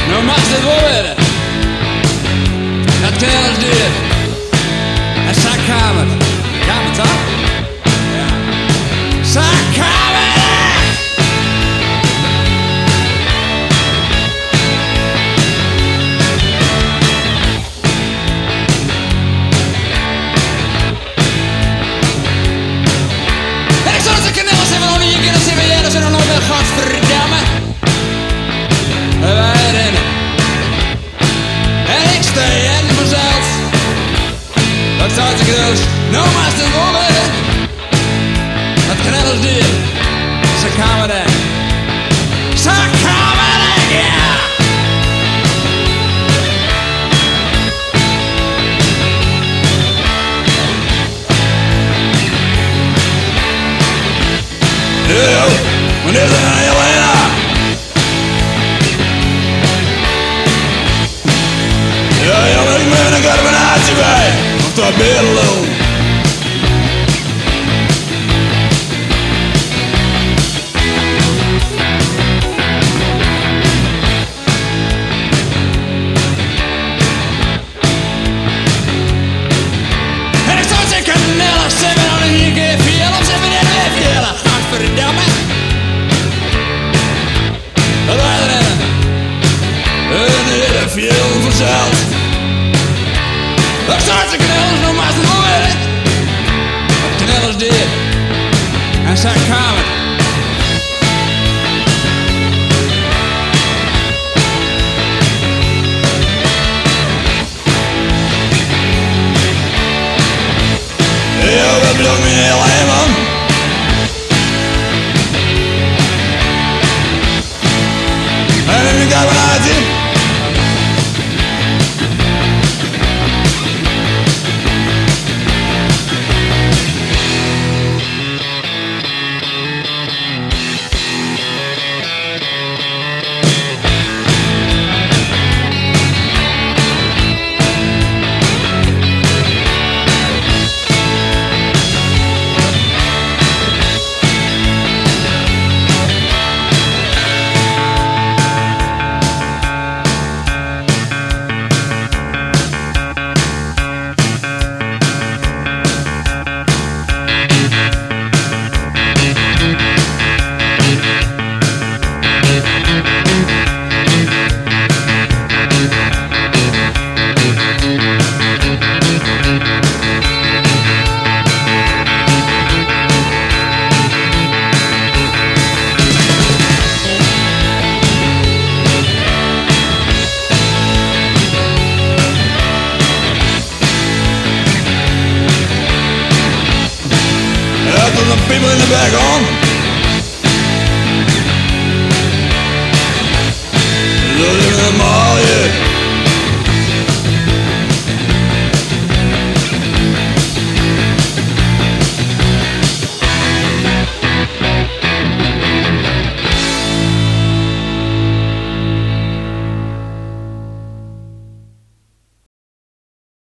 Nou mag het wel weten. Dat kan ons dit. En zakkamer. Gaan we toch? Ja. Zakkamer! En ik zou dat ze kanalen zijn van niet kunnen zien, maar jij dat ze nog nooit meer godverdamme. Wij rennen. En ik sta in mezelf. Dat zou ik dus. Nou maar het wel weten. Dat kan alles dit. Ze gaan we daar. Ze gaan we daar, ja. Yo, wanneer zijn we Jelena? Ja, maar ik ben een carbonatie bij. Of dat middelen. En ik zou zeggen, kanellen, ze hebben al hier gegeven. Of ze hebben dit weer veel. Godverdamme. Dat wij rennen. En dit is veel vanzelf. Dat staat de knellers nog maar eens te weten. Dat knellers dit. En zij kamer. Ja, dat bedoelt me heel erg, man. En ik ga maar uitzien. People in the back on. Look at them all, yeah.